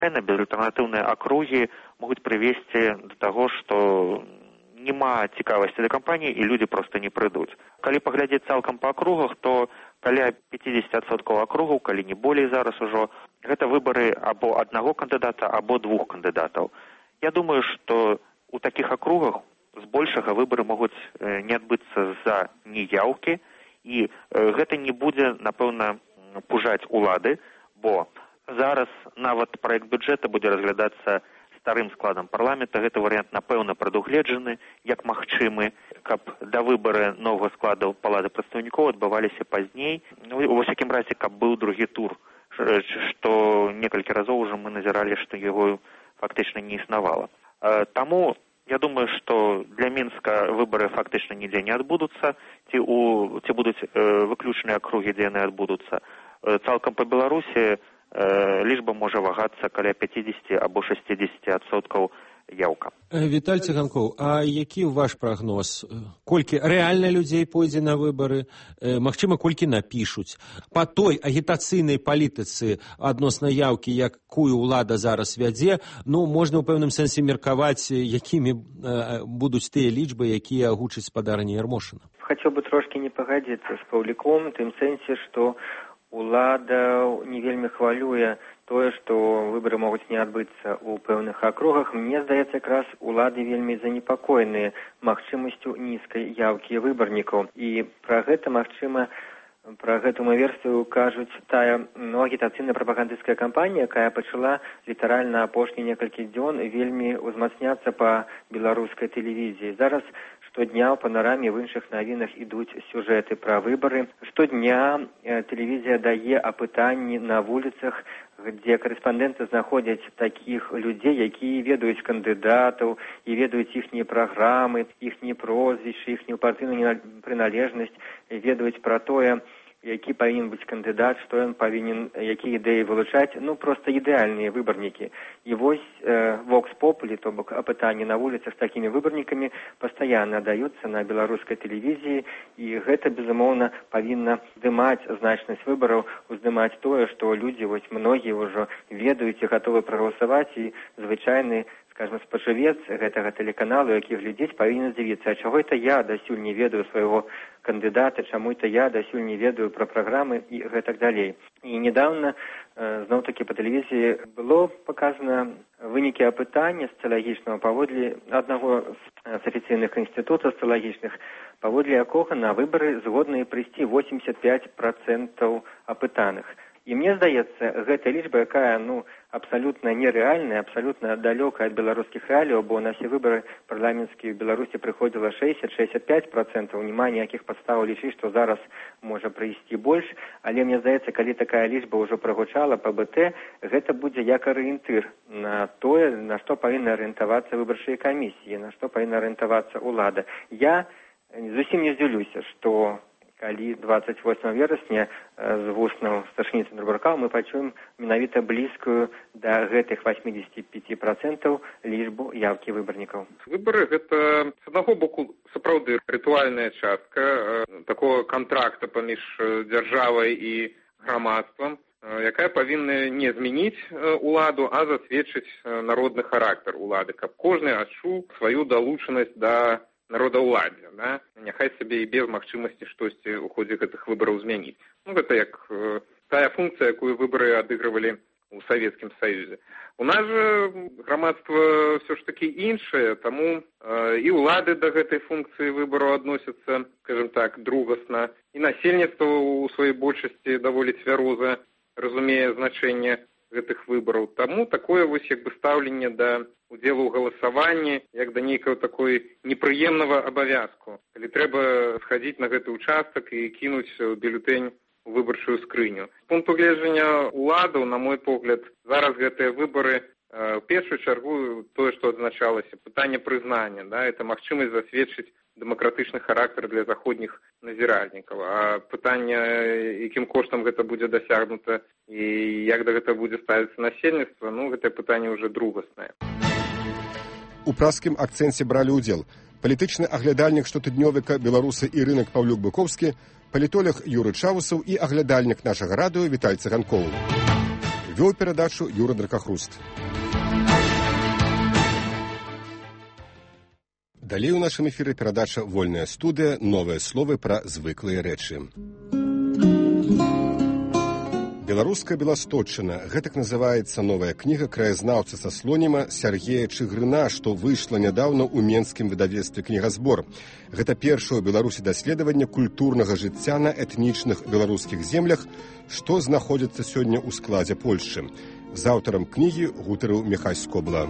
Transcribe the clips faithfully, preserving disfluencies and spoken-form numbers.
Безальтэрнатыўныя акругі могуць прывесці да таго, што няма цікавасці да кампаніі і людзі проста не прыйдуць. Калі паглядзець цалкам па акругах, то каля пяцьдзесят адсоткаў акругаў, калі не болей зараз ужо, гэта выбары або аднаго кандыдата, або двух кандыдатаў. Я думаю, што у такіх акругах збольшага выбары могуць не адбыцца з-за неяўкі, і гэта не будзе, напэўна, пужаць улады, бо зараз нават праект бюджэта будзе разглядацца старым складам парламента. Гэты варыянт, напэўна, прадугледжаны як магчымы, каб да выбары новага складу палаты прадстаўнікоў адбываліся пазней. Ну, у всякім разе, каб быў другі тур, што некалькі разоў ужо мы назіралі, што яго фактычна не існавала. Таму я думаю, што для Мінска выбары фактычна нідзе не адбудуцца, ці, у, ці будуць э, выключныя акругі, дзе яны адбудуцца. Э, цалкам па Беларусі э, лічба можа вагацца каля пяцьдзесят або шэсцьдзесят адсоткаў яўка. Віталь Цыганкоў, а які ваш прагноз? Колькі рэальна людзей пойдзе на выбары? Магчыма, колькі напішуць? Па той агітацыйнай палітыцы адносна яўкі, якую ўлада зараз вядзе, ну, можна ў пэўным сэнсе меркаваць, якімі будуць тыя лічбы, якія агучыць спадарня Ярмошына. Хацеў бы трошкі не пагадзіцца з Паўліком, тым сэнсе, што улада не вельмі хвалюе тое, што выбары могуць не адбыцца ў пэўных акругах. Мне здаецца, якраз улады вельмі занепакоеныя магчымасцю нізкай яўкі выбарнікаў. І пра гэта, магчыма, пра гэту версію кажуць тая ну, агітацыйная прапагандысцкая кампанія, якая пачала літаральна апошнія некалькі дзён вельмі ўзмацняцца па беларускай тэлевізіі. Зараз штодня ў панараме в іншых навінах ідуць сюжэты пра выбары. Штодня э, тэлевізія дае апытанні на вуліцах, дзе корэспандэнты знаходзяць такіх людзей, якія ведаюць кандыдатаў і ведаюць іхнія праграмы, іхнія прозвішчы, іхнюю партыйную прыналежнасць, ведаюць пра тое, які павінен быць кандыдат, што ён павінен, якія ідэі вылучаць, ну, проста ідэальныя выбарнікі. І вось э, Vox Populi, то бок апытанні на вуліцах з такімі выбарнікамі пастаянна даюцца на беларускай тэлевізіі, і гэта, безумоўна, павінна здымаць значнасць выбараў, уздымаць тое, што людзі, вось многія ўжо ведаюць і гатовы прагаласаваць, і звычайны, скажем, спажывец гэтага тэлеканалу, які глядзець, павінен здзівіцца, а чаго это я дасюль не ведаю свайго кандыдата, чаму это я дасюль не ведаю пра праграмы і гэтак далей. І недавно э, зноў-такі па тэлевізіі было паказана вынікі апытання сацыялагічнага паводле аднаго з афіцыйных інстытутаў сацыялагічных, паводле якога на выбары згодныя прыйсці восемьдесят пять процентов апытаных. І мне здаецца, гэта лічба, якая, ну, абсалютна нерэальная, абсалютна далёкая ад беларускіх рэаліяў, бо на все выбары парламенцкія ў Беларусі прыходзіла шэсцьдзесят - шэсцьдесят пять процентов, няма ніякіх падстаў лічыць, што зараз можа прыйсці больш, але мне здаецца, калі такая лічба ўжо прагучала па бэ тэ, гэта будзе як арыентыр на тое, на што павінны арыентавацца выбарчыя камісіі, на што павінна арыентавацца ўлада. Я зусім не здзіўлюся, што калі двадцать восьмого верасня з вуснаў старшыні Цэнтрбанка мы пачуем менавіта блізкую да гэтых восемьдесят пять процентов лічбу яўкі выбарнікаў. Выбары гэта, з аднаго боку, сапраўды рытуальная частка такого кантракта паміж дзяржавай і грамадствам, якая павінна не змяніць уладу, а засведчыць народны характар улады, каб кожны адчуў сваю далучанасць да народаўладдзя, да? Няхай сабе і без магчымасці штосьці ў ходзе гэтых выбараў змяніць. Ну, гэта як э, тая функцыя, якую выбары адыгрывалі ў Савецкім Саюзе. У нас жа грамадства ўсё ж такі іншае, таму э, і ўлады да гэтай функцыі выбараў адносяцца, скажем так, другасна, і насельніцтва ў сваёй большасці даволі цвяроза разумее значэнне гэтых выбараў. Таму такое вось як бы стаўленне да удзелу ў галасаванні, як да нейкага такой непрыемнага абавязку. Калі трэба схадзіць на гэты ўчастак і кінуць бюлетэнь у выбарчую скрыню. З пункту гледжання уладаў, на мой погляд, зараз гэтыя выбары в першую чаргу тое, што адзначалася, пытанне прызнання, да, это магчымасць засведчыць дэмакратычны характар для заходніх назіральнікаў. А пытанне, якім коштам гэта будзе дасягнута і як да гэта будзе ставіцца насельніцтва, ну, гэтае пытанне ўжо другаснае. У праскім акцэнце бралі ўдзел палітычны аглядальнік штотыднёвіка «Беларусы і рынак» Паўлюк Быковскі, палітолог Юры Чаусаў і аглядальнік нашага радыё Віталь Цыганкоў. Вёў перадачу Юра Дракахруст. Далей у нашым эфіры перадача «Вольная студыя. Новыя словы пра звыклыя рэчы». Беларуская беласточчына. Гэтак называецца новая кніга краязнаўцы са слоніма Сяргея Чыгрына, што выйшла нядаўна ў менскім выдавецтве «Кнігазбор». Гэта першае ў Беларусі даследаванне культурнага жыцця на этнічных беларускіх землях, што знаходзіцца сёння ў складзе Польшчы. З аўтарам кнігі гутарыў Міхась Скобла.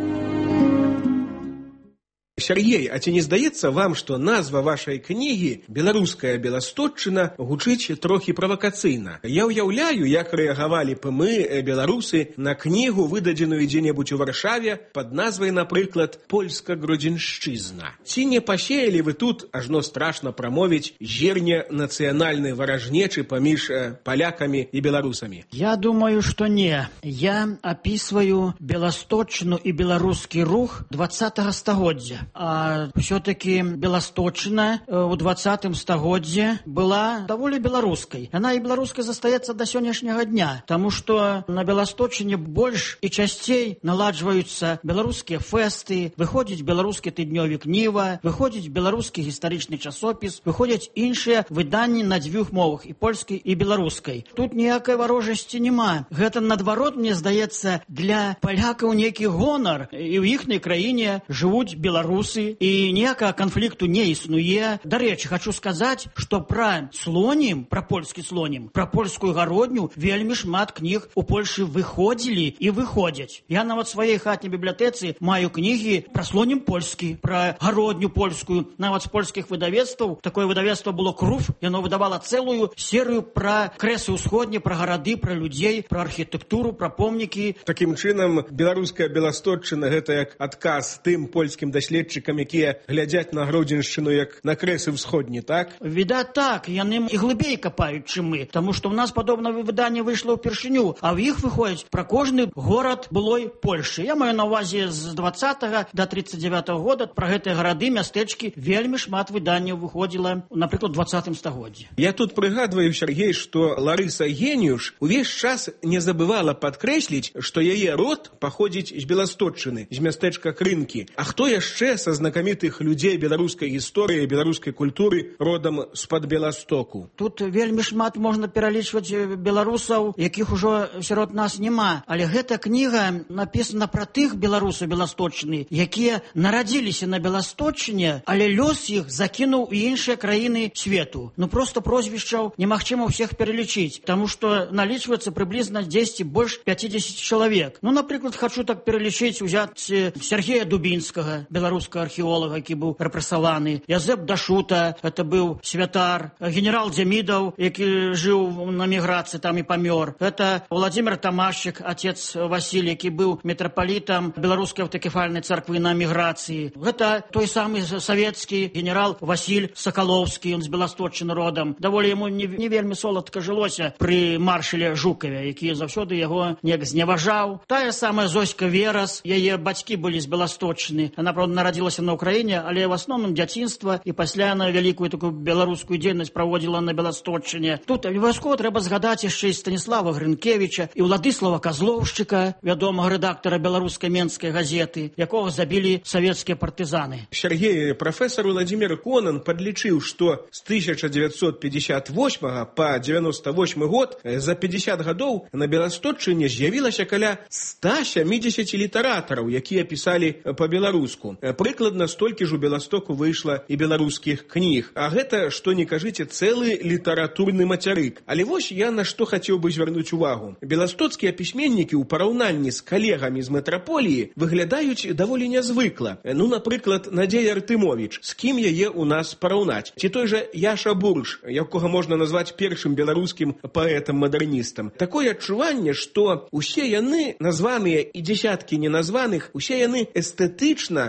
Сергей, а ці не здаецца вам, што назва вашай кнігі «Беларуская беласточчына» гучыць трохі правакацыйна? Я ўяўляю, як рэагавалі б мы, беларусы, на кнігу, выдадзеную дзе-небудзь у Варшаве пад назвай, напрыклад, «Польска-Гродзеншчызна». Ці не пасеялі вы тут, ажно страшна прамовіць, зерня нацыянальнай варажнечы паміж палякамі і беларусамі? Я думаю, што не. Я апісваю беласточчыну і беларускі рух двадцатага стагоддзя. А все-таки Беласточчына ў двадцатым стагоддзе была даволі беларускай. Яна і беларускай застаецца да сённяшняга дня, таму што на Беласточчыне больш і часцей наладжваюцца беларускія фэсты, выходзіць беларускі тыднёвік «Ніва», выходзіць беларускі гістарычны часопіс, выходзяць іншыя выданні на дзвюх мовах, і польскай, і беларускай. Тут ніякай варожасці няма. Гэта, наадварот, мне здаецца, для палякаў нейкі гонар, і ў іхняй краіне жывуць беларусы, і ніякага канфлікту не існуе. Дарэчы, хочу сказаць, што пра слонім, пра польскі слонім, пра польскую гародню вельмі шмат кніг у Польшы выходзілі і выходзяць. Я нават сваёй хатняй бібліятэцы маю кнігі пра слонім польскі, пра гародню польскую, нават з польскіх выдавецтваў. Такое выдавецтва было «Круф», яно выдавала цэлую серыю пра крэсы ўсходні, пра гарады, пра людзей, пра архітэктуру, пра помнікі. Такім чынам, беларуская беласточчына — гэта як адказ тым польскім даследчыкам, якія глядзяць на Гродзеншчыну як на крэсы ўсходні, так? Відаць так, яны і глыбей капаюць, чым мы, таму што ў нас падобнае выданне выйшла ўпершыню, а ў іх выходзіць пра кожны горад былой Польшы. Я маю на ўвазе з двадцатага да тридцать девятого года пра гэтыя гарады, мястэчкі вельмі шмат выданняў выходзіла, напрыклад, у двадцатым стагоддзі. Я тут прыгадваю, Сергей, што Ларыса Геніюш увесь час не забывала падкрэсліць, што яе род паходзіць з Беласточчыны, з мястэчка Крынкі. А хто яшчэ са знакамітых людзей беларускай гісторыі, беларускай культуры родам з-пад Беластоку? Тут вельмі шмат можна пералічваць беларусаў, якіх ужо сярод нас няма. Але гэта кніга напісана пра тых беларусаў Беласточчыны, якія нарадзіліся на Беласточчыне, але лёс іх закінуў у іншыя краіны свету. Ну проста прозвішчаў немагчыма ўсіх пералічыць, таму што налічваецца прыблізна дзесьці больш пятьдесят чалавек. Ну, напрыклад, хочу так пералічыць, узяць Сергея Дубінскага, беларускага археолага, які быў рэпрэсаваны, Язэп Дашута, это быў святар, генерал Дзямідаў, які жыў на міграцыі, там і памёр. Это Владимир Тамашчык, отец Васілий, які быў мітрапалітам беларускай аўтакефальнай царквы на міграцыі. Гэта той самы савецкі генерал Васіль Сакалоўскі, ён з Беласточчыны родам. Даволі яму не, не вельмі соладка жылося пры маршале Жукаве, які заўсёды яго неяк зневажаў. Тая самая Зоська Верас, яе бацькі былі з Беласточчыны. Она, правда, нарадзілася на Украіне, але в асноўным дзяцінства, і пасля на вялікую такую беларускую дзейнасць праводзіла на Беласточчыне. Тут абавязкова трэба згадаць яшчэ і Станіслава Грынкевіча, і Владыслава Казлоўшчыка, вядомага рэдактара беларускай менскай газеты, якога забілі савецкія партызаны. Сергей, прафесор Владимир Конан падлічыў, што з тысяча дзевяцьсот пятьдесят восьмага па девяносто восьмы год за пятьдесят гадоў на Беласточчыне з'явілася каля ста сямідзесят літаратараў, якія пісалі па-беларуску. Прыкладна столькі ж у Беластоку выйшла і беларускіх кніг. А гэта, што не кажыце, цэлы літаратурны мацярык. Але вось я на што хацеў бы звярнуць увагу. Беластоцкія пісьменнікі ў параўнанні з калегамі з метраполіі выглядаюць даволі нязвыкла. Ну, напрыклад, Надзея Артымовіч. З кім яе ў нас параўнаць? Ці той жа Яша Бурш, якога можна назваць першым беларускім паэтам-мадэрністам. Такое адчуванне, што усе яны, названыя і дзесяткі неназваных, усе яны эстэтычна як бы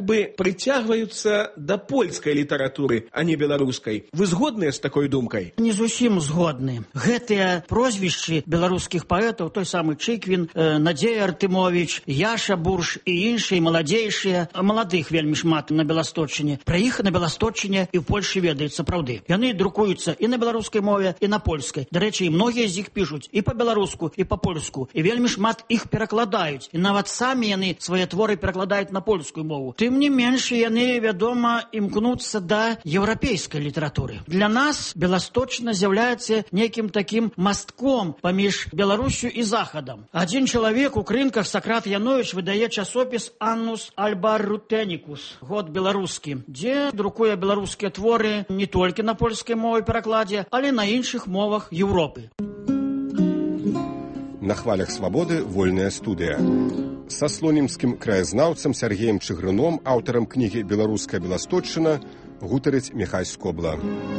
бы прыцягваюцца да польскай літаратуры, а не беларускай. Вы згодныя з такой думкай? Не зусім згодны. Гэтыя прозвішчы беларускіх паэтаў, той самы Чыквін, э, Надзея Артымовіч, Яша Бурш і іншыя маладзейшыя, маладых вельмі шмат на Беласточчыне. Пра іх на Беласточчыне і ў Польшы ведаюць сапраўды. Яны друкуюцца і на беларускай мове, і на польскай. Дарэчы, і многія з іх пішуць і па-беларуску, і па-польску. І вельмі шмат іх перакладаюць. І нават самі яны свае творы перакладаюць на польскую мову. Тым не менш, яны, вядома, імкнуцца да еўрапейскай літаратуры. Для нас Беласточчына з'яўляецца некім такім мастком паміж Беларусю і Захадам. Адзін чалавек у крынках, Сакрат Яновіч, выдае часопіс «Аннус Альбарутеникус», год беларускі, дзе друкуе беларускія творы не толькі на польскай мове перакладзе, але на іншых мовах Еўропы. На хвалях свабоды вольная студыя. Са слонімскім краязнаўцам Сяргеем Чыгрыном, аўтарам кнігі «Беларуская Беласточчына», гутарыць Міхай Скобла.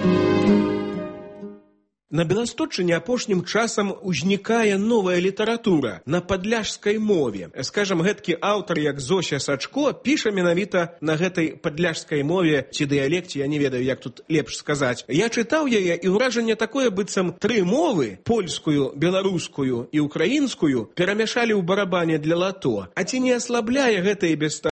На Беласточчыне апошнім часам узнікае новая літаратура на падляшскай мове. Скажам, гэткі аўтар, як Зося Сачко, піша менавіта на гэтай падляшскай мове ці дыялекце, я не ведаю, як тут лепш сказаць. Я чытаў яе, і ўражанне такое, быццам тры мовы, польскую, беларускую і украінскую, перамяшалі ў барабане для лато. А ці не аслабляе гэта і без